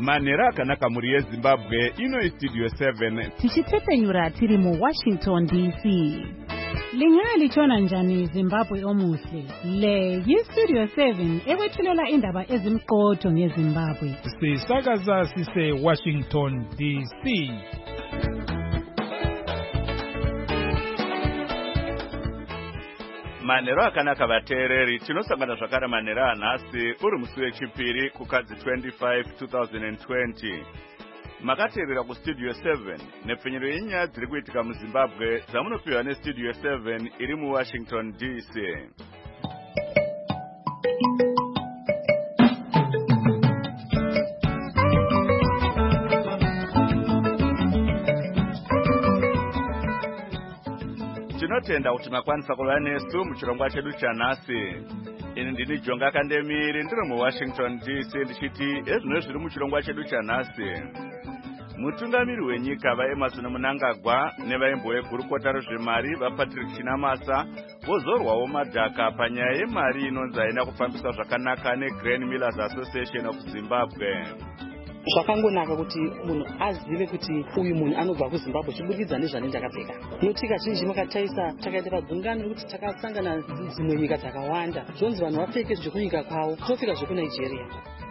Manhero akanaka muri yeZimbabwe ino Studio 7 tichitepenyura tiri muWashington DC. Lingalitshona njani Zimbabwe omuhle? Le yiStudio 7 ekwethulela indaba ezimqotho ngeZimbabwe. Sisakaza sise Washington DC. Manhero akanaka vateereri, tinosangana zvakare manhero anhasi uri musi wechipiri kukadzi 25 2020. Makateerera kuStudio 7 nepfenyero yenyaya dziri kuitika muZimbabwe dzamunopiwa neStudio 7 iri muWashington DC. Tinotenda kuti makwanisa kuva nesu muchirongwa chedu chanhasi. Ini ndini Jonga Kandemiri ndiri muWashington DC ndichiti ezvino zviri muchirongwa chedu chanhasi. Mutungamiri wenyika vaEmmerson Mnangagwa nevaimbo vegurukota rezvemari vaPatrick Chinamasa vozorwawo madhaka panyaya yemari inonzi haina kufambiswa zvakanaka neGrain Millers Association of Zimbabwe. Zvakangonaka kuti munhu azive kuti uyu munhu anobva kuZimbabwe chiburikidza nezvanenge akapfeka. Noti kazhinji makataisa takaita pagungano kuti takasangana dzimwe nyika dzakawanda. Zvonzi vanhu vapfeke zvekunyika kwavo, topfeka zvekuNigeria.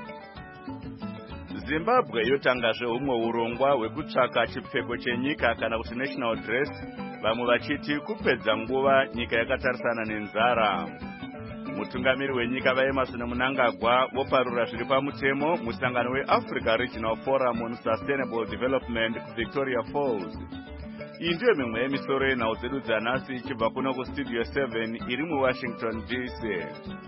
Zimbabwe yotangazve humwe urongwa hwekutsvaka chipfeko chenyika kana kuti national dress, vamwe vachiti kupedza nguva nyika yakatarisana nenzara. Mutungamiri wenyika vaEmmerson Mnangagwa voparura zviri pamutemo musangano weAfrica Regional Forum on Sustainable Development kuVictoria Falls. Iyi ndiyo mimwe yemisoro yenhau dzedu dzanhasi ichibva kuno kuStudio 7 iri muWashington DC.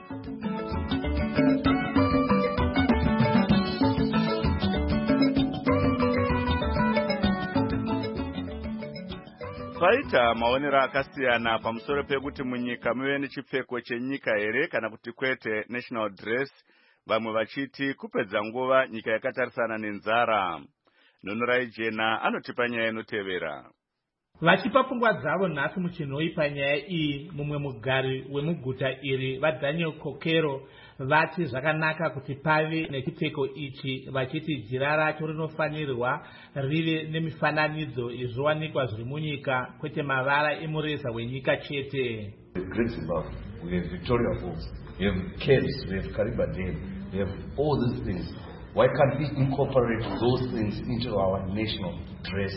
Paita maonero akasiyana pamusoro pekuti munyika muve nechipfeko chenyika here kana kuti kwete national dress, vamwe vachiti kupedza nguva nyika yakatarisana nenzara. Nonorai Jena anotipa nyaya inotevera. Vachipa pfungwa dzavo nhasi muchinhoi panyaya iyi, mumwe mugari wemuguta iri vaDaniel Kokero vati zvakanaka kuti pave nechipfeko ichi, vachiti jira racho rinofanirwa rive nemifananidzo yezviwanikwa zviri munyika kwete mavara emureza wenyika chete. Great Zimbabwe, we have Victoria Falls, we have caves, we have Kariba Dam, we have all these things. Why can't we incorporate those things into our national dress?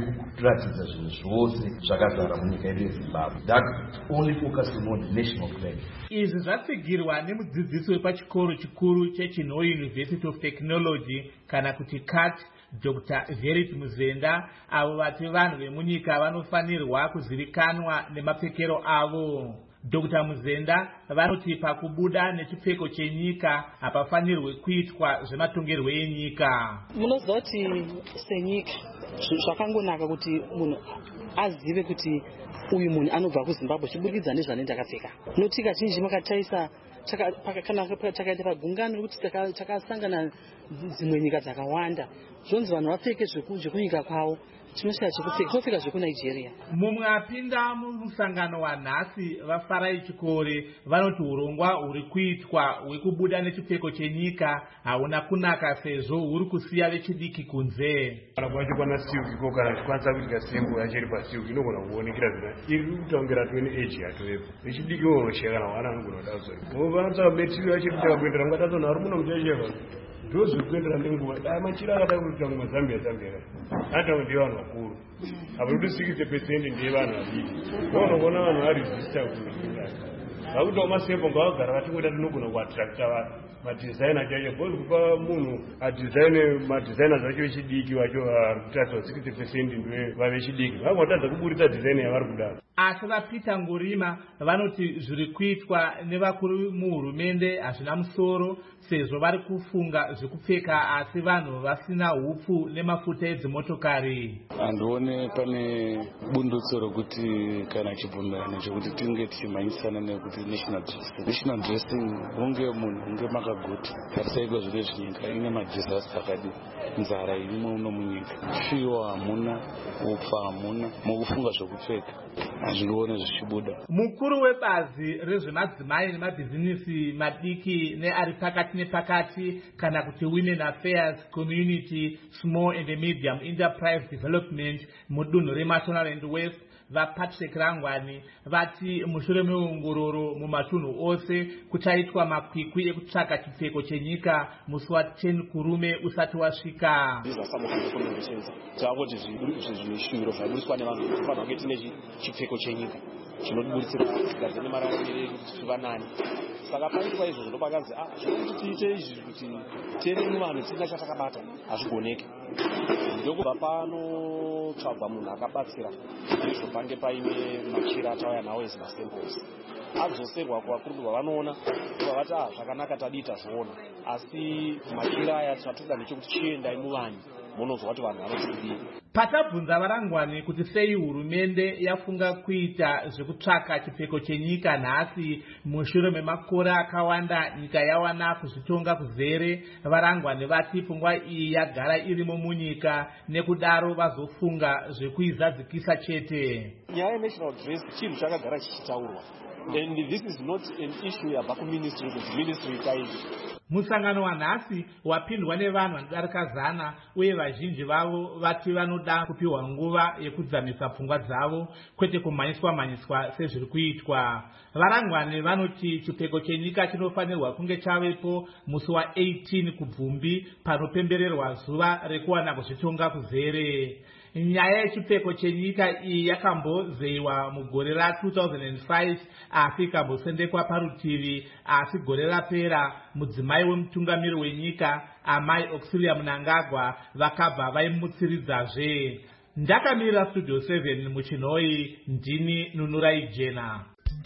That only focusing on the national flag. Izvi zvatsigirwa nemudzidzisi wepachikoro chikuru cheChinhoyi University of Technology kana kuti CAT, Dr. Verit Muzenda, avo vati vanhu vemunyika vanofanirwa kuzivikanwa nemapfekero avo. Dr. Muzenda vanoti pakubuda nechipfeko chenyika hapafanirwe kuitwa zvematongerwo enyika. Munoziva kuti senyika zvakangonaka kuti munhu azive kuti uyu munhu anobva kuZimbabwe chiburikidza nezvanenge akapfeka. Noti kazhinji makataisa takaita pagungano kuti takasangana dzimwe nyika dzakawanda. Zvonzi vanhu vapfeke zvekunyika kwavo, tinopfeka zvekuNigeria. Mumwe apinda mumusangano wanhasi vaFarai Chikore vanoti urongwa huri kuitwa hwekubuda nechipfeko chenyika hauna kunaka sezvo huri kusiya vechidiki kunze. Kana kwacho kwana silk ko kana chikwanisa kuita singo yachiri pasilk inogona kuonekera zvina iri kutaungira 20 age yatoepo vechidiki wosheka na wana anogona kudazori vanotsaka material yachiri kutaka kuendera ngatazona ari muno muchacheka ndozi kuendera nenguva dai machira akada kuita mumwe Zambia hata ndi vanhu vakuru apo kuti 60% ndiye vanhu vadiki vanogona vanhu varesista kuita akuti masembo ngavagara vatingoita tinogona kuattracta vanhu madesigner chacho bhozi kupa munhu adesign madesigners vacho vechidiki vacho kutarisa 60% ndiwe vavechidiki vangotadza kuburitsa design yavari kudaro. Asi vaPeter Ngurima vanoti zviri kuitwa nevakuru muhurumende hazvina musoro sezvo vari kufunga zvekupfeka asi vanhu vasina hupfu nemafuta edzimotokari. Handione pane bundutso rokuti kana chibvumirano chokuti tinge tichimhanyisana nekuti national dressing. National dressing unge munhu unge makaguta tarisai kwezviri zvinyika ine madhisaster akadii, nzara irimo uno munyika, sviyo hamuna, upfa hamuna, mukufunga zvokupfeka hazvingoone zvichibuda. Mukuru webazi rezvemadzimai nemabhizinisi madiki neari pakati nepakati kana kuti Women Affairs Community Small and Medium Enterprise Development mudunhu reMasonal and West vaPatrick Rangwani vati mushure meongororo mumatunhu ose kuchaitwa makwikwi ekutsvaka chipfeko chenyika musi wa10 kurume usati wasvika. Tavoti zvishuviro zvaburiswa nevanhu kufanira kunge tine chipfeko chenyika chinoburitsira kugadzira nemararamiro vanani. Saka paitwa izvo zvinopakazi zvinokuti tiite izvi kuti tiende muvanhu tisina chatakabata hazvigoneki. Ndokubva pano tsvagwa munhu akabatsira izvo pange paine machira atauya nawo as masamples adzoserwa kuvakuru vavanoona vavati zvakanaka tadii tazviona, asi machira aya tatoda nechekuti chiendai muvanhu munozwa kuti vanhu vanotidii. Patabvunza varangwani kuti sei hurumende yafunga kuita zvekutsvaka chipfeko chenyika nhasi mushure memakore akawanda nyika yawana kuzvitonga kuzere, varangwani vati pfungwa iyi yagara irimo munyika nekudaro vazofunga zvekuizadzikisa chete. Nyaya yenational dress chinhu chakagara chichitaurwa, and this is not an issue yabva kuministry kuti ministry itaizvi. Musangano wanhasi wapindwa nevanhu vanodarika 100 uye vazhinji vavo vati vanoda kupiwa nguva yekudzamisa pfungwa dzavo kwete kumhanyiswa sezviri kuitwa. Varangwani vanoti chipfeko chenyika chinofanirwa kunge chavepo musi wa18 kubvumbi panopembererwa zuva rekuwana kuzvitonga kuzere. Nyaya yechipfeko chenyika iyi yakambozeyiwa mugore ra2005 asi ikambosendekwa parutivi, asi gore rapera mudzimai wemutungamiri wenyika amai Auxilia Mnangagwa vakabva vaimutsiridzazve. Ndakamirira Studio 7 muChinoi, ndini Nunurai Jena.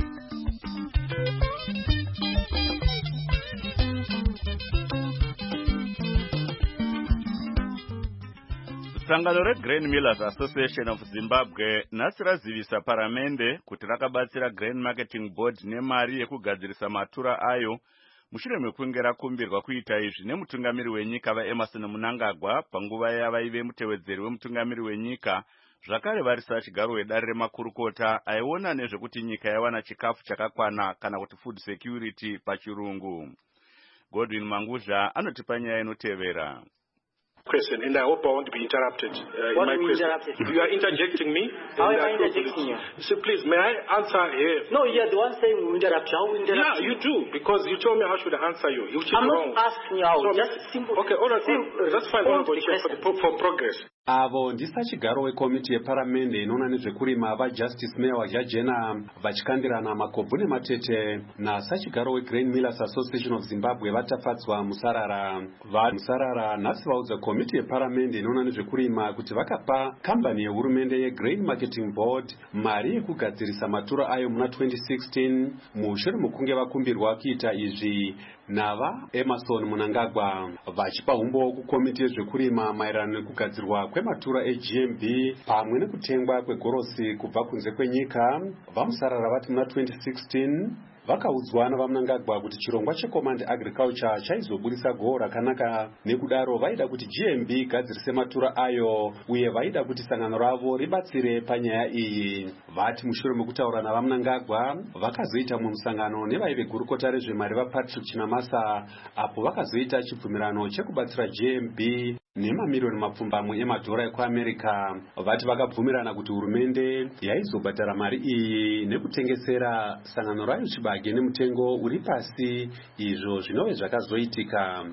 Sangano reGrain Millers Association of Zimbabwe nhasi razivisa paramende kuti rakabatsira Grain Marketing Board nemari yekugadzirisa matura ayo mushure mekunge rakumbirwa kuita izvi nemutungamiri wenyika vaEmmerson Mnangagwa panguva yavaive mutevedzeri wemutungamiri wenyika, zvakare varisa chigaro wedare remakurukota aiona nezvekuti nyika yawana chikafu chakakwana kana kuti food security pachirungu. Godwin Manguzha anotipa nyaya inotevera. Question, and I hope I won't be interrupted. What in my question. You are interjecting me? How am I interjecting you? So please, may I answer here? No, you are the one saying we interrupt you. How we interrupt you? You do, because you told me how should I answer you. I'm not asking you how, just simple. Okay, all right, that's fine. For progress. Avo ndisa chigaro wekomiti yeparamende inoona nezvekurima vaJustice Mayor waJajena vachikandirana makobvu nematete nasachigaro weGrain Millers Association of Zimbabwe vatafadzwa musarara. Musarara nhasi vaudza komiti yeparamende inoona nezvekurima kuti vakapa kambani yehurumende yeGrain Marketing Board mari yekugadzirisa matura ayo muna 2016 mushure mekunge vakumbirwa kuita izvi navaEmmerson Mnangagwa. Vachipa umbo kukomiti yezvekurima maererano nekugadzirwa kwematura eGMB pamwe nekutengwa kwegorosi kubva kunze kwenyika, vamusarara vati muna 2016 vakaudzwa navaMnangagwa kuti chirongwa cheCommand Agriculture chaizobudisa goho rakanaka, nekudaro vaida kuti GMB igadzirise matura ayo uye vaida kuti sangano ravo ribatsire panyaya iyi. Vati mushure mekutaura navaMnangagwa vakazoita musangano nevaive gurukota rezvemari vaPatrick Chinamasa apo vakazoita chibvumirano chekubatsira GMB nemamiliyoni mapfumbamwe emadhora ekuAmerica. Vati vakabvumirana kuti hurumende yaizobhadhara mari iyi nekutengesera sangano rayo chibage nemutengo uri pasi, izvo zvinove zvakazoitika.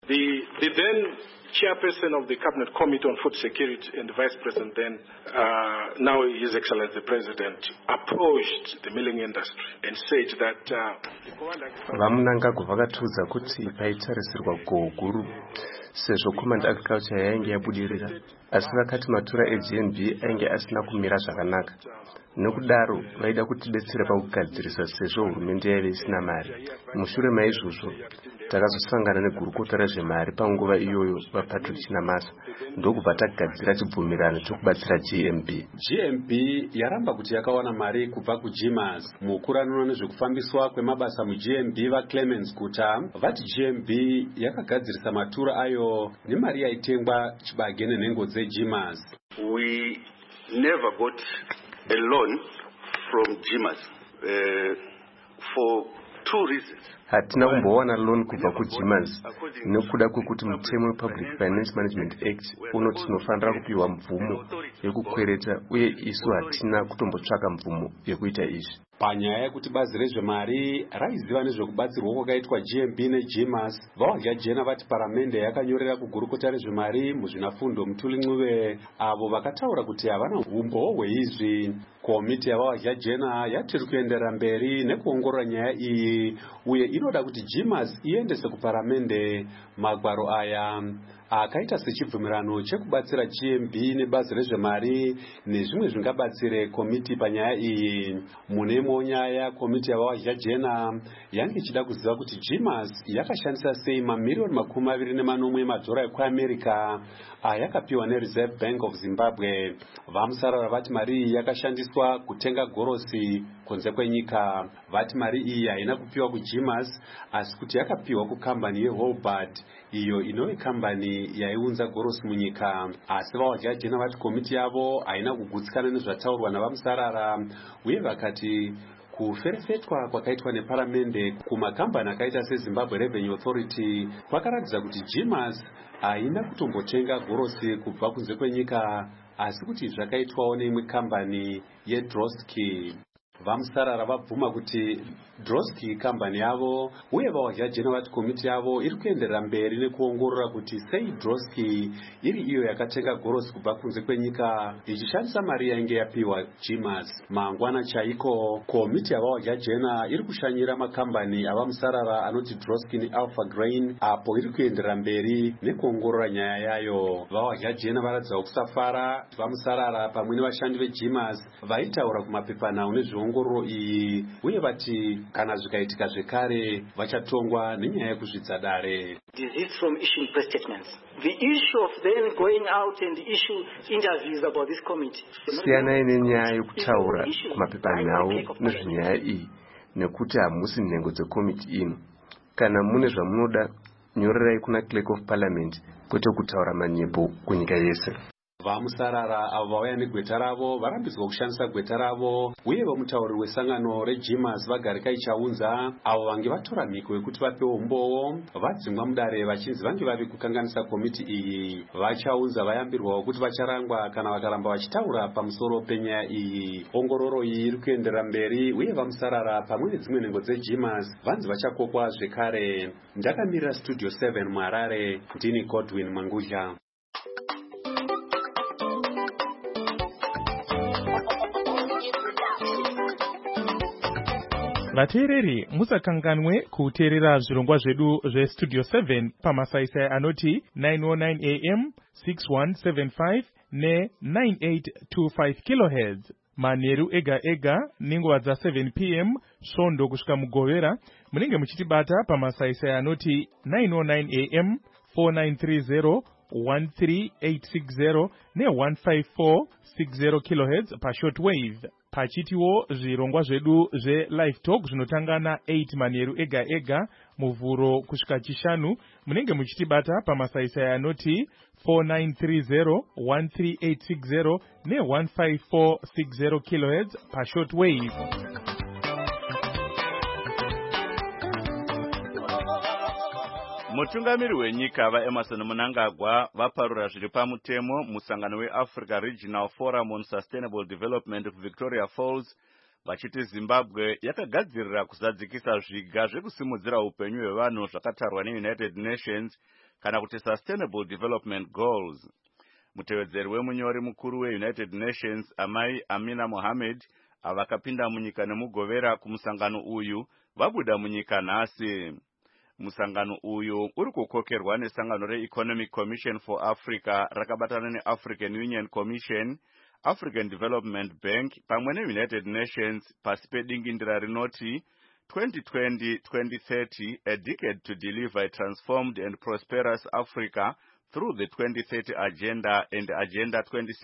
The then chairperson of the Cabinet Committee on Food Security and the Vice President then, now His Excellency the President, approached the milling industry and said that vaMnangagwa vakatiudza kuti paitarisirwa goho guru sezvo Command Agriculture yainge yabudirira, asi vakati matura eGMB ainge asina kumira zvakanaka. Nokudaro vaida kutidetsera pakugadzirisa sezvo hurumende yaive isina mari. Mushure maizvozvo takazosangana negurukota rezvemari panguva iyoyo vaPatrick Chinamasa ndokubva tagadzira chibvumirano chokubatsira GMB. GMB yaramba kuti yakawana mari kubva kuGMAS. Mukuru anoona nezvekufambiswa kwemabasa muGMB vaClemens Guta vati GMB yakagadzirisa matura ayo nemari yaitengwa chibage nenhengo dzeGMAS. We never got a loan from GMAS for two reasons. Hatina kumbowana loan kubva kuGMAS nekuda kwekuti mutemo wePublic Finance Management Act unoti tinofanira kupiwa mvumo yekukwereta uye isu hatina kutombotsvaka mvumo yekuita izvi. Panyaya yekuti bazi rezvemari raiziva nezvekubatsirwa kwakaitwa GMB neGMAS, vawadya jena vati paramende yakanyorera kugurukota rezvemari muzvinafundo Mutuli Ncube avo vakataura kuti havana umbo hweizvi. Komiti yavawadya jena yatiri kuendera mberi nekuongorora nyaya iyi uye inoda kuti GMAS iendese kuparamende magwaro aya akaita sechibvumirano chekubatsira GMB nebazi rezvemari nezvimwe zvingabatsire komiti panyaya iyi. Munemo nyaya komiti yavawadya jena yange ichida kuziva kuti GMAS yakashandisa sei mamiliyoni 24 emadhora ekuAmerica ayakapiwa neReserve Bank of Zimbabwe. Vamusarara vati mari iyi yakashandiswa kutenga gorosi kunze kwenyika. Vati mari iyi haina kupiwa kuGMAS asi kuti yakapiwa kukambani yeHolbert iyo inove kambani yaiunza gorosi munyika. Asi vawadya jena vati komiti yavo haina kugutsikana nezvataurwa navamusarara uye vakati kuferefetwa kwakaitwa neparamende kumakambani akaita seZimbabwe Revenue Authority kwakaratidza kuti GMAS haina kutombotenga gorosi kubva kunze kwenyika asi kuti zvakaitwawo neimwe kambani yeDrosky. Vamusarara vabvuma kuti Drosky kambani yavo uye vawadya jena vati komiti yavo iri kuenderera mberi nekuongorora kuti sei Drosky iri iyo yakatenga gorosi kubva kunze kwenyika ichishandisa mari yainge yapiwa GMAS. Mangwana chaiko komiti yavawadya jena iri kushanyira makambani avamusarara anoti Drosky neAlpha Grain apo iri kuenderera mberi nekuongorora nyaya yayo. Vawadya jena varatidza kusafara vamusarara pamwe nevashandi veGMAS vaitaura kumapepanhau nezveongororo iyi uye vati kana zvikaitika zvekare vachatongwa nenyaya yekuzvidza dare. Desist from issuing press statements. The issue of then going out and issue interviews about this committee. Siyanai nenyaya yekutaura kumapepanhau nezvenyaya iyi nekuti hamusi nhengo dzekomiti ino. Kana mune zvamunoda nyorerai kuna Clerk of Parliament kwete kutaura manyepo kunyika yese. Vamusarara avo vauya negweta ravo varambidzwa kushandisa gweta ravo uye vamutauri wesangano reGMAS vagarika ichaunza avo vange vatora mhiko yekuti vapewo umbowo vadzimwa mudare vachinzi vange vari kukanganisa komiti iyi. Vachaunza vayambirwawo kuti vacharangwa kana vakaramba vachitaura pamusoro penyaya iyi. Ongororo iyi iri kuenderera mberi uye vamusarara pamwe nedzimwe nhengo dzeGMAS vanzi vachakokwa zvekare. Ndakamirira Studio 7 muHarare, ndini Godwin Mangudya. Vateereri musakanganwe kuteerera zvirongwa zvedu zveStudio 7 pamasaisai anoti 909 AM, 6175 ne9825 kHz. Manheru ega ega nenguva dza7 PM svondo kusvika mugovera munenge muchitibata pamasaisai anoti 909 AM, 4930 13860 ne15460 kHz pashortwave. Pachitiwo zvirongwa zvedu zveLive Talk zvinotanga na8 manheru ega ega muvhuro kusvika chishanu munenge muchitibata pamasaisai anoti 4930 13860 ne15460 kHz pashortwave. Mutungamiri wenyika vaEmerson Mnangagwa vaparura zviri pamutemo musangano weAfrica Regional Forum on Sustainable Development Victoria Falls vachiti Zimbabwe yakagadzirira kuzadzikisa zviga zvekusimudzira upenyu hwevanhu zvakatarwa neUnited Nations kana kuti Sustainable Development Goals. Mutevedzeri wemunyori mukuru weUnited Nations Amai Amina Mohamed avakapinda munyika nemugovera kumusangano uyu vabuda munyika nhasi. Musangano uyu uri kukokerwa nesangano reEconomic Commission for Africa rakabatana neAfrican Union Commission, African Development Bank pamwe neUnited Nations pasi pedingindira rinoti 2020-2030, a decade to deliver a transformed and prosperous Africa through the 2030 Agenda and Agenda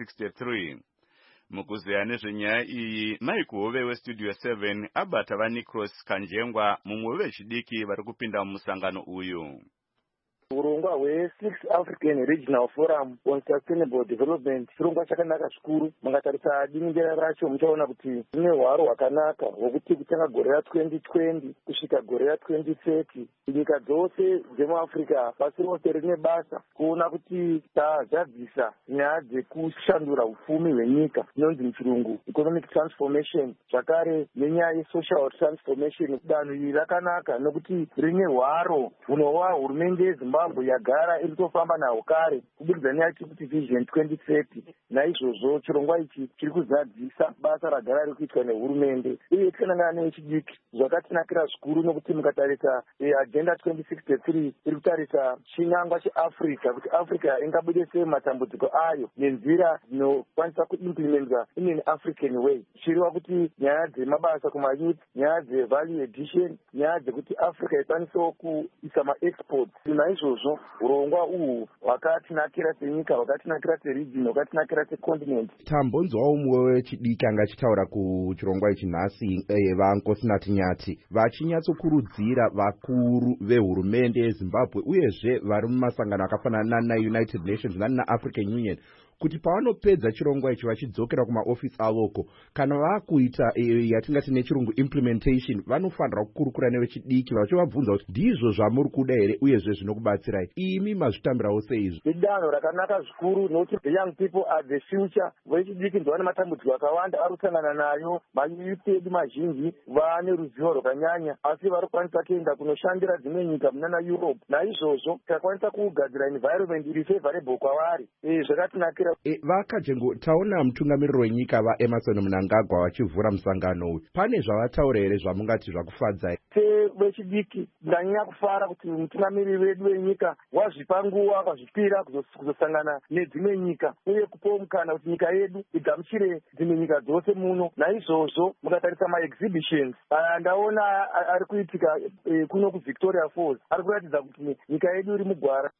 2063. Mukuzeya nezvenyaya iyi, Mike Hove weStudio 7 abata vaNicros Kanjengwa mumwe wechidiki vari kupinda mumusangano uyu. Urongwa hwe6 African Regional Forum on Sustainable Development chirongwa chakanaka zvikuru. Mungatarisa diningera racho muchaona kuti rine hwaro hwakanaka hwokuti kutanga gore ra2020 kusvika gore ra2030 nyika dzose dzemuAfrica pasi rose rine basa kuona kuti tazadzisa nyaya dzekushandura upfumi hwenyika inonzi muchirungu economic transformation, zvakare nenyaya yesocial transformation. Danho iri rakanaka nokuti rine hwaro hunova hurumende yeZimbabwe yagara irikutofamba nawo kare kubudikidza neyaiti kuti Vision 2030. Naizvozvo chirongwa ichi chiri kuzadzisa basa ragara riri kuitwa nehurumende uye tikanangana nechidiki zvakatinakira zvikuru nokuti mukatarisa Agenda 2063 iri kutarisa chinyangwa cheAfrica kuti Africa ingabude sei matambudziko ayo nenzira dzinokwanisa kuimplementwa in an African way. Chiriwa kuti nyaya dzemabasa kumayouth, nyaya dzevalue addition, nyaya dzekuti Africa ikwanisewo kuisa maexports. Naizvozvo urongwa uhu hwakatinakira senyika, hwakatinakira seregion, hwakatinakira secontinent. Tambonzwawo umwe wechidiki anga achitaura kuchirongwa ichi nhasi vaNkosinathi Nyati vachinyatsokurudzira vakuru vehurumende yeZimbabwe uyezve vari mumasangano akafanana naUnited Nations naAfrican Union kuti pavanopedza chirongwa ichi vachidzokera kumaofisi avoko kana vakuita yatingati nechirungu implementation vanofanira kukurukura nevechidiki vachivabvunza kuti ndizvo zvamuri kuda here uyezve zvinokubatsirai. Imi mazvitambirawo seizvo? Idanho rakanaka zvikuru nokuti the young people are the future. Vechidiki ndovane matambudziko akawanda ari kusangana nayo. Mayouth edu mazhinji vane ruzivo rwakanyanya asi vari kukwanisa kuenda kunoshandira dzimwe nyika munana Europe. Naizvozvo tikakwanisa kugadzira environment iri favorable kwavari. Zvakatinakira. Vakajengo taona mutungamiriri wenyika vaEmerson Mnangagwa vachivhura musangano uyu. Pane zvavataura here zvamungati zvakufadzai? Vechidiki ndanyanya kufara kuti mutungamiriri wedu wenyika wazvipa nguva vazvipira kuzosangana nedzimwe nyika uye kupawo mukana kuti nyika yedu igamuchire dzimwe nyika dzose muno. Naizvozvo mukatarisa maexhibitions ndaona ari kuitika kuno kuVictoria Falls ari kuratidza kuti nyika yedu iri mugwara.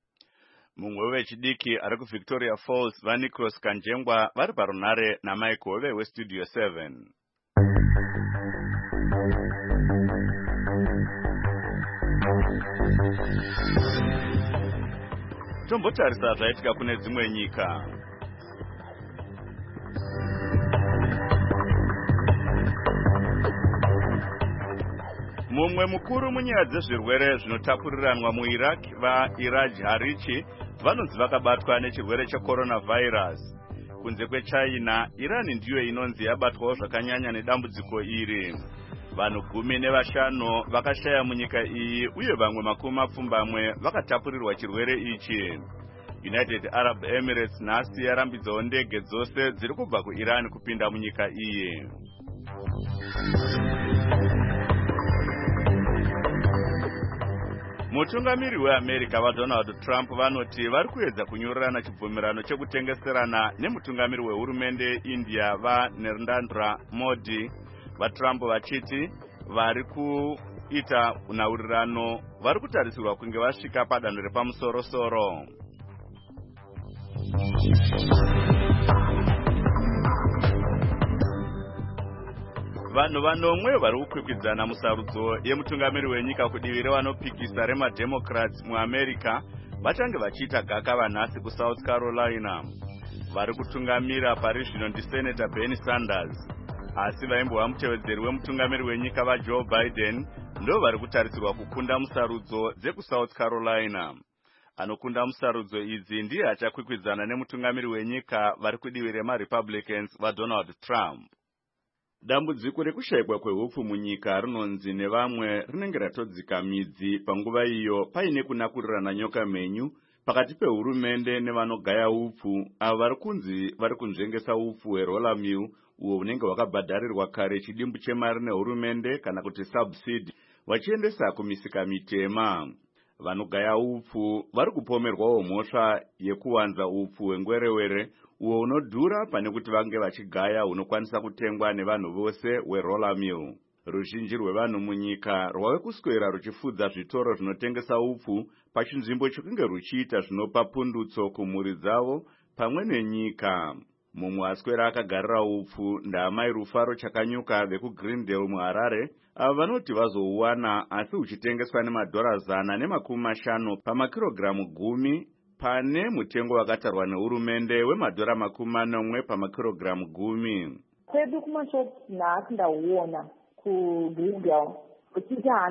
Mumwe wechidiki ari kuVictoria Falls vaNicros Kanjengwa vari parunhare naMike Hove weStudio 7. Tombotarisa zvaitika kune dzimwe nyika. Mumwe mukuru munyaya dzezvirwere zvinotapuriranwa muIraq vaIraj Harichi vanonzi vakabatwa nechirwere checoronavirus. Kunze kweChina, Iran ndiyo inonzi yabatwawo zvakanyanya nedambudziko iri. Vanhu 15 vakashaya munyika iyi uye vamwe 20 vakatapurirwa chirwere ichi. United Arab Emirates nhasi yarambidzawo ndege dzose dziri kubva kuIran kupinda munyika iyi. Mutungamiri weAmerica vaDonald Trump vanoti vari kuedza kunyorerana chibvumirano chekutengeserana nemutungamiri wehurumende India vaNarendra Modi. VaTrump vachiti vari kuita nhaurirano vari kutarisirwa kunge vasvika padanho repamusoro-soro. Vanhu 9 vari kukwikwidzana musarudzo yemutungamiri wenyika kudivi revanopikisa remademocrats muAmerica vachange vachiita gakava nhasi kuSouth Carolina. Vari kutungamira pari zvino ndiSenator Bernie Sanders, asi vaimbova mutevedzeri wemutungamiri wenyika vaJoe Biden ndo vari kutarisirwa kukunda musarudzo dzekuSouth Carolina. Anokunda musarudzo idzi ndiye achakwikwidzana nemutungamiri wenyika vari kudivi remaRepublicans vaDonald Trump. Dambudziko rekushayikwa kwehupfu munyika rinonzi nevamwe rinenge ratodzika midzi panguva iyo paine kunakurirana nyoka menyu pakati pehurumende nevanogaya upfu avo vari kunzi vari kunzvengesa upfu hweroller mill uwo unenge hwakabhadharirwa kare chidimbu chemari nehurumende kana kuti subsidy vachiendesa kumisika mitema. Vanogaya upfu vari kupomerwawo mhosva yekuwanza upfu hwengwerewere uwo unodhura pane kuti vange vachigaya unokwanisa kutengwa nevanhu vose weroller mill. Ruzhinji rwevanhu munyika rwave kuswera ruchifudza zvitoro zvinotengesa upfu pachinzvimbo chokunge ruchiita zvinopa pundutso kumhuri dzavo pamwe nenyika. Mumwe aswera akagarira upfu ndaamai Rufaro Chakanyuka vekuGreendale muHarare, ava vanoti vazouwana asi uchitengeswa $150 pamakirogiramu 10 pane mutengo wakatarwa nehurumende $40 pamakirogiramu 10. Kwedu kumashopu nhasi ndauona kuGreendale uchiita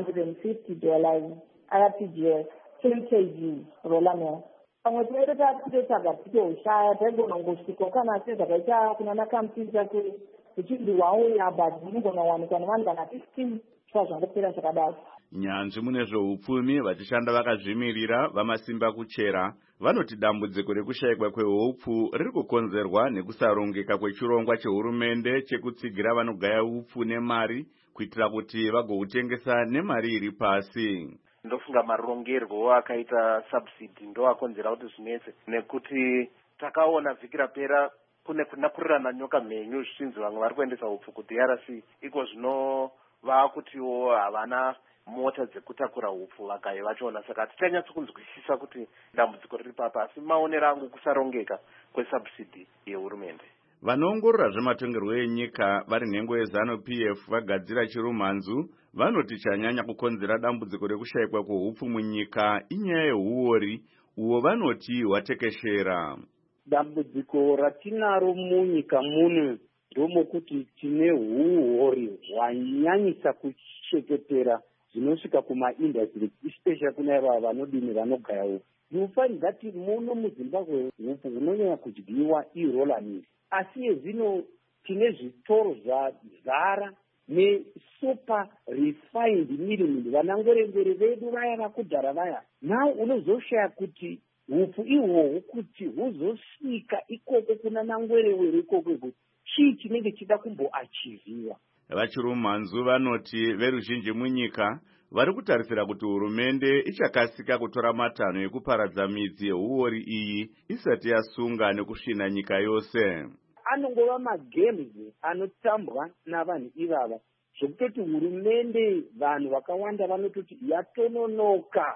$150 RPGS 10 kg roller mill. Pamwe tinenge tatitsvaga tichoushaya taigona ngosvika kana sezvakaita kunana Kampiza kuchindihwauya but dzinogona kuwanikwa nevanhu kana 15 sva zvangopera zvakadaro. Nyanzvi mune zveupfumi vachishanda vakazvimirira vamasimba kuchera vanoti dambudziko rekushayikwa kweupfu riri kukonzerwa nekusarongeka kwechirongwa chehurumende chekutsigira vanogaya upfu nemari kuitira kuti vagoutengesa nemari iri pasi. Ndofunga marongerwo akaita subsidy ndo akonzera kuti zvinetse, nekuti takaona vhiki rapera kune kunakurirana nyoka mhenyu zvichinzi vamwe vari kuendesa upfu kuDRC, iko zvino vaakutiwo havana mota dzekutakura upfu vagayi vachiona. Saka tichanyatsokunzwisisa kuti dambudziko riri papa, asi maonero angu kusarongeka kwesubsidy yehurumende. Vanoongorora zvematongerwo enyika vari nhengo yeZANU-PF vagadzira chirumhanzu vanoti chanyanya kukonzera dambudziko rekushayikwa kweupfu munyika inyaya yehuori uwo vanoti hwatekeshera. Dambudziko ratinaro munyika muno ndomokuti tine huori hwanyanyisa kucheketera zvinosvika kumaindustry, especially kuna ava vanodini vanogaya upfu. You find that muno muZimbabwe upfu hunonyanya kudyiwa iroller mill. Asi yezvino tine zvitoro zvazara nesuper refined mill, vanangwerengwere vedu vaya vakudhara vaya. Now unozoshaya kuti upfu ihwohwo kuti huzosvika ikoko kuna nangwerewere ikoko kuti chii chinenge chida kumboachiviwa. Vachirumhanzu vanoti veruzhinji munyika vari kutarisira kuti hurumende ichakasika kutora matanho ekuparadza midzi yehuori iyi isati yasunga nekusvina nyika yose. Anongova magames anotambwa navanhu ivava zvokutoti hurumende vanhu vakawanda vanototi yatononoka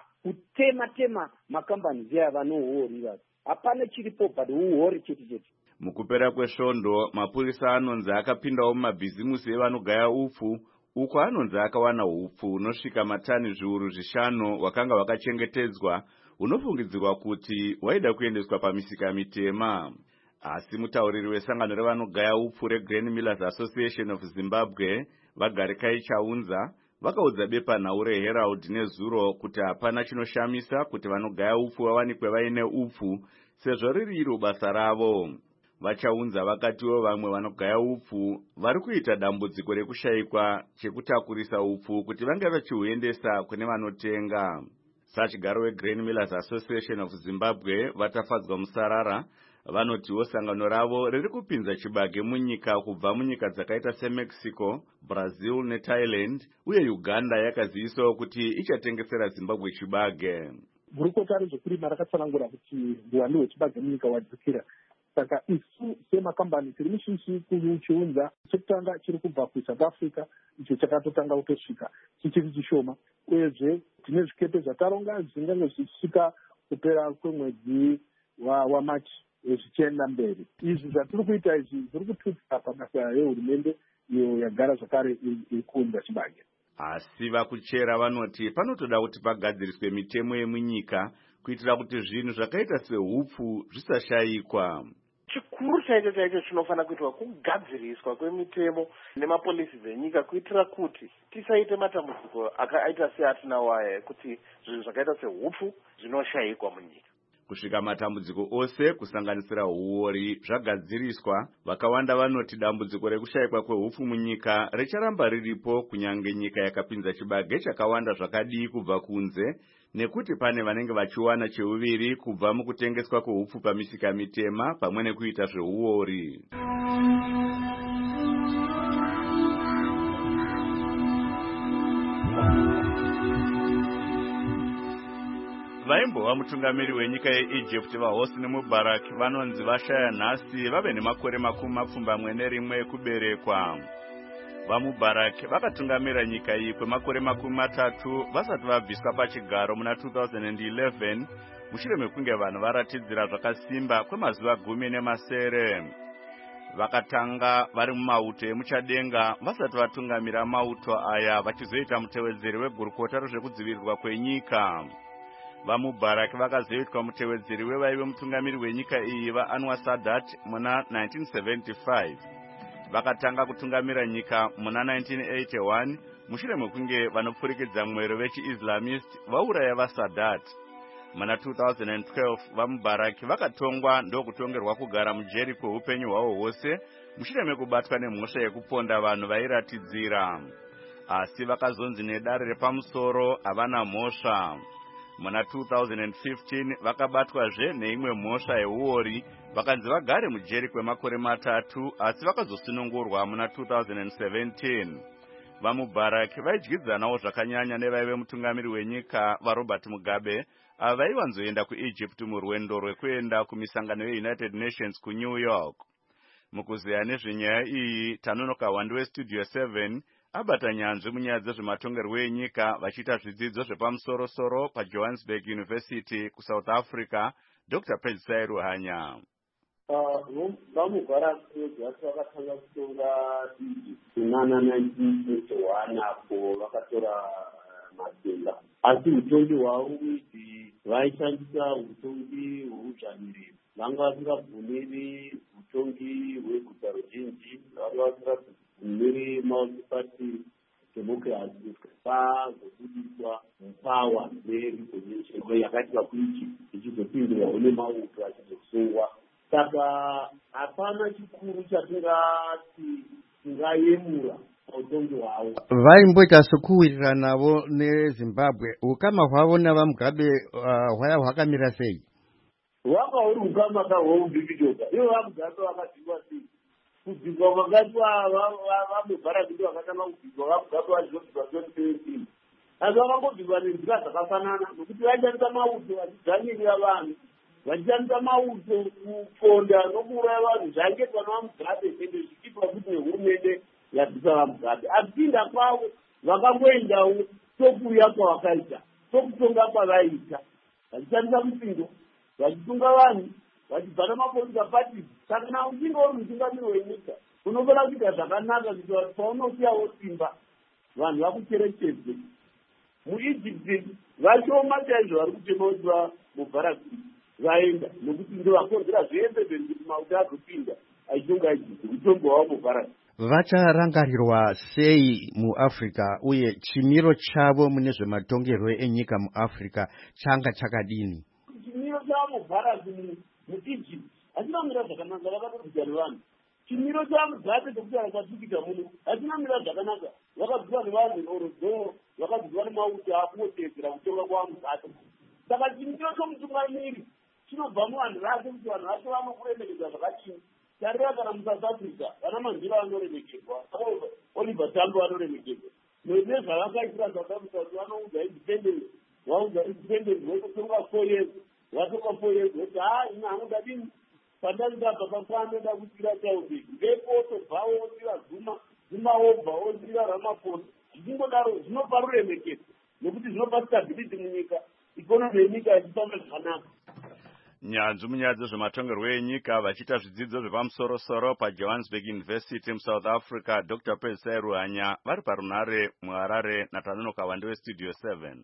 kutema makambani aya vanohuori ivava. Hapana chiripo but huori chete. Mukupera kwesvondo mapurisa anonzi akapindawo mumabhizimusi evanogaya upfu uko anonzi akawana upfu unosvika matani zviuru 5 wakanga wakachengetedzwa unofungidzirwa kuti waida kuendeswa pamisika mitema. Asi mutauriri wesangano revanogaya upfu reGrain Millers Association of Zimbabwe Vagarikai Chaunza vakaudza bepanhau reHerald nezuro kuti hapana chinoshamisa kuti vanogaya upfu vawanikwe vaine upfu sezvo riri iro basa ravo. Vachaunza vakatiwo vamwe vanogaya upfu vari kuita dambudziko rekushayikwa chekutakurisa upfu kuti vange vachihuendesa kune vanotenga. Sachigaro weGrain Millers Association of Zimbabwe vatafadzwa musarara vanotiwo sangano ravo riri kupinza chibage munyika kubva munyika dzakaita seMexico, Brazil neThailand uye Uganda yakazivisawo kuti ichatengesera Zimbabwe chibage. Gurukota rezvekurima rakatsanangura kuti uwandu hwechibage munyika wadzikira. Saka isu semakambani tiri mushishi kuchiunza chekutanga chiri kubva kuSouth Africa icho chakatotanga kutosvika chichiri chishoma, uyezve tine zvikepe zvataronga zvingange zvichisvika kupera kwemwedzi waMachi zvichienda mberi. Izvi zvatiri kuita izvi zviri kututsa pabasa yehurumende iyo yagara zvakare iri kuunza chibage. Asi vakuchera vanoti panotoda kuti pagadziriswe mitemo yemunyika kuitira kuti zvinhu zvakaita seupfu zvisashayikwa. Chikuru chaicho chinofanira kuitwa kugadziriswa kwemitemo nemapolisi dzenyika kuitira kuti tisaite matambudziko akaita seatinawo aya kuti zvinhu zvakaita seupfu zvinoshayikwa munyika. Kusvika matambudziko ose kusanganisira huori zvagadziriswa, vakawanda vanoti dambudziko rekushayikwa kweupfu munyika richaramba riripo kunyange nyika yakapinza chibage chakawanda zvakadii kubva kunze, nekuti pane vanenge vachiwana cheuviri kubva mukutengeswa kweupfu pamisika mitema pamwe nekuita zvehuori. Vaimbova mutungamiri wenyika yeEgypt vaHosni Mubarak vanonzi vashaya nhasi vave nemakore 21 kuberekwa. vamubarak vakatungamira nyika iyi kwemakore 30 vasati vabviswa pachigaro muna 2011 mushure mekunge vanhu varatidzira zvakasimba kwemazuva 17 vakatanga vari mumauto emuchadenga vasati vatungamira mauto aya vachizoita mutevedzeri wegurukota rezvekudzivirirwa kwenyika. vamubarak vakazoitwa mutevedzeri wevaive mutungamiri wenyika iyi vaAnwar Sadat muna 1975. vakatanga kutungamira nyika muna 1981 mushure mekunge vanopfurikidza mwero vechiislamist vauraya vaSadat. muna 2012 vamubarak vakatongwa ndokutongerwa kugara mujeri kweupenyu hwavo hwose mushure mekubatwa nemhosva yekuponda vanhu vairatidzira, asi vakazonzi nedare repamusoro havana mhosva. muna 2015 vakabatwazve neimwe mhosva yeuori vakanzi vagare mujeri kwemakore 3 asi vakazosunungurwa muna 2017. vamubarak vaidyidzanawo zvakanyanya nevaive mutungamiri wenyika vaRobert Mugabe ava vaivanzoenda kuEgypt murwendo rwekuenda kumisangano yeUnited Nations kuNew York. mukuziya nezvenyaya iyi tanonoka wandi westudio 7 abata nyanzvi munyaya dzezvematongerwo enyika vachiita zvidzidzo zvepamusoro-soro paJohannesburg University kuSouth Africa, Dr. Pedzisai Ruhanya. vamubarak vati vakatanga kutonga kunana 1921 apo vakatora matenga, asi utongi hwavo idzi vaishandisa utongi hweudzvanyiririro. vanga vasingabvumiri utongi hweguta ruzhinji, vanga vasingabvumiri multi-party democracy pazobudiswa mupawa nerevolution yakaitwa kuichi ichizopindurwa nemauto achizosungwa. Saka hapana chikuru chatingati tingayemura utongi hwavo. vaimboita sokuwirirana navo neZimbabwe. ukama hwavo navaMugabe hwaya hwakamira sei? hwanga huri ukama kahwoudhikidoka. ivo vaMugabe vakadzingwa sei? kudzingwa kwakaitwa vamubarak ndivo vakatanga kudzingwa, vaMugabe vachizodzingwa 2017. asi vakangodzingwa nenzira dzakafanana nokuti vaishandisa mauto vachidzvanyirira vanhu, vachishandisa mauto kuponda nokuuraya vanhu zvaingetwa navaMugabe ende zvichiitwa kuti nehurumende yabvisa vaMugabe. apinda kwavo vakangoendawo sokuuya kwavakaita, sokutonga kwavaita, vachishandisa musindo, vachitunga vanhu, vachibva namapolisa parties. saka na uchinge uri mutungamiri wenyika unofanira kuita zvakanaka kuti vanhu paunosiyawo simba vanhu vakucherechedze. muEgypt vashoma chaizvo vari kutema kuti vamubarak vaenda, nokuti ndovakonzera zvese kuti mauto azopinda achitonga Egypt utongi hwavo mubarak. vacharangarirwa sei muAfrica uye chimiro chavo mune zvematongerwo enyika muAfrica changa chakadini? chimiro chavamubarak muEgypt hatinamira zvakanaka, vakatobvisa nevanhu. chimiro chamugabe chekuti akatukita muno hatinamira zvakanaka, vakabviswa nevanhu orodzo, vakabviswa nemauto akuotedzera kutonga kwavamugabe. saka chimiro chomutungamiri chinobva muvanhu vake kuti vanhu vacho vanokuremekedza zvakachini. tarira kana muSouth Africa vana Mandela vanoremekedzwa, Oliver Tambo vanoremekedzwa, nezvavakaitira South Africa kuti vanoudza independence, vaudza independence vototonga 4 years, vatonga 4 years voti ina hanoda dini pandandabva pakwanoda kusira chaubeki ngepoto vosira zuma wobva wosira Ramaphosa. zvichingodaro zvinopa ruremekedzo nokuti zvinopa stability munyika, ikonomi yenyika ichifamba zvakanaka. nyanzvi munyaya dzezvematongerwo enyika vachiita zvidzidzo zvepamusoro-soro paJohannesburg University muSouth Africa, Dr. Pedzisai Ruhanya vari parunhare muHarare natanonoka wandi westudio 7.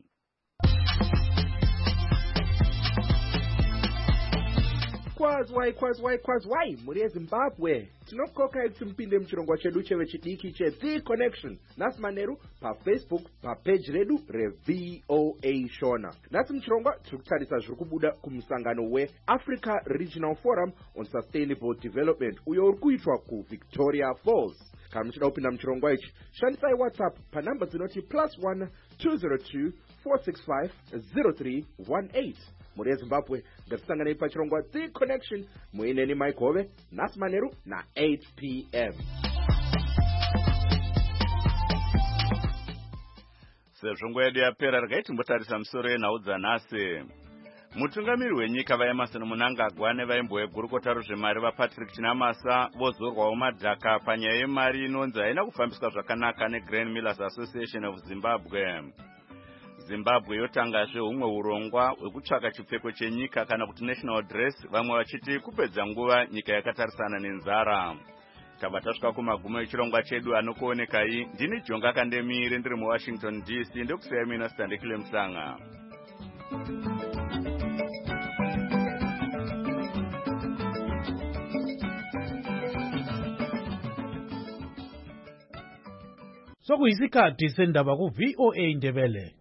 kwazwai muri eZimbabwe, tinokoka kuti mupinde muchirongwa chedu chevechidiki cheThe Connection nhasi manheru paFacebook papeji redu reVOA Shona. nhasi muchirongwa tiri kutarisa zviri kubuda kumusangano weAfrica Regional Forum on Sustainable Development uyo uri kuitwa kuVictoria Falls. kana muchida kupinda muchirongwa ichi shandisai WhatsApp panhamba dzinoti +1 202 465 0318. muri eZimbabwe ngatisanganei pachirongwa The Connection muineni Mike Hove nhasi manheru na8 p.m. sezvo nguva yedu yapera regai timbotarisa misoro yenhau dzanhasi. mutungamiri wenyika vaEmerson Mnangagwa nevaimbo vegurukota ruzvemari vaPatrick Chinamasa vozorwawo madhaka panyaya yemari inonzi haina kufambiswa zvakanaka neGrain Millers Association of Zimbabwe. Zimbabwe yotangazve humwe urongwa hwekutsvaka chipfeko chenyika kana kuti national dress, vamwe vachiti kupedza nguva nyika yakatarisana nenzara. Tabva tasvika kumagumo echirongwa chedu anokuonekai. Ndini Jonga Kandemire ndiri muWashington DC, ndokusiyai mina Standekile Musanga. Sokuyisikhathi sendaba ku VOA Ndebele.